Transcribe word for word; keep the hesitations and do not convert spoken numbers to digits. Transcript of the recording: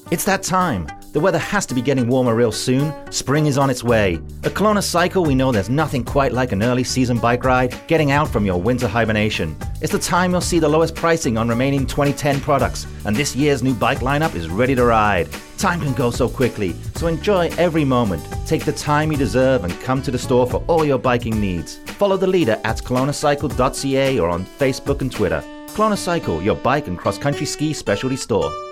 It's that time. The weather has to be getting warmer real soon. Spring is on its way. At Kelowna Cycle, we know there's nothing quite like an early season bike ride, getting out from your winter hibernation. It's the time you'll see the lowest pricing on remaining twenty ten products, and this year's new bike lineup is ready to ride. Time can go so quickly, so enjoy every moment. Take the time you deserve and come to the store for all your biking needs. Follow the leader at kelowna cycle dot c a or on Facebook and Twitter. Kelowna Cycle, your bike and cross-country ski specialty store.